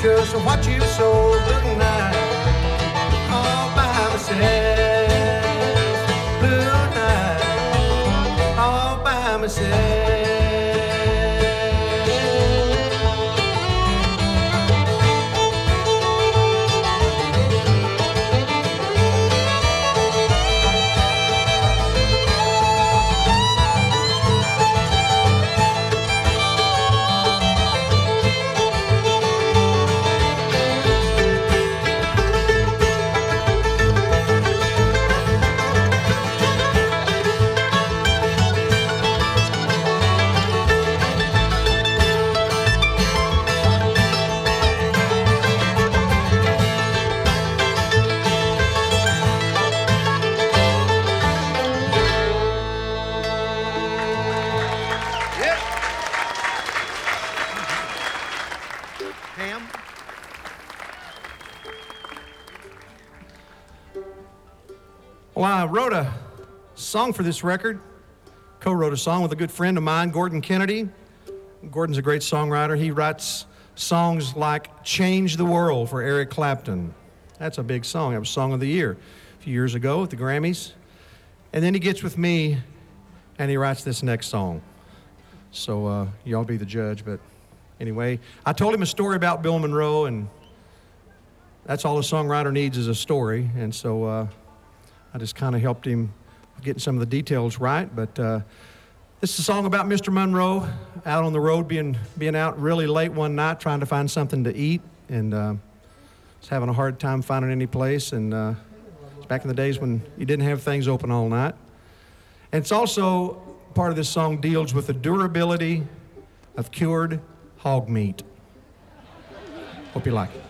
just what you sold blue night, all by myself. Blue night, all by myself. Well, I wrote a song for this record, co-wrote a song with a good friend of mine, Gordon Kennedy. Gordon's a great songwriter. He writes songs like Change the World for Eric Clapton. That's a big song. That was Song of the Year a few years ago at the Grammys. And then he gets with me and he writes this next song. So y'all be the judge, but anyway, I told him a story about Bill Monroe, and that's all a songwriter needs is a story. And so I just kind of helped him getting some of the details right. But this is a song about Mr. Monroe out on the road, being out really late one night trying to find something to eat, and was having a hard time finding any place. And it's back in the days when you didn't have things open all night. And it's also part of this song deals with the durability of cured hog meat. Hope you like it.